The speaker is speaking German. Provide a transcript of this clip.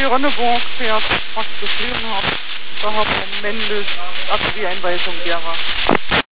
Ronneburg fährt, was gesehen habe. Da haben wir Mendes, also die Einweisung derer.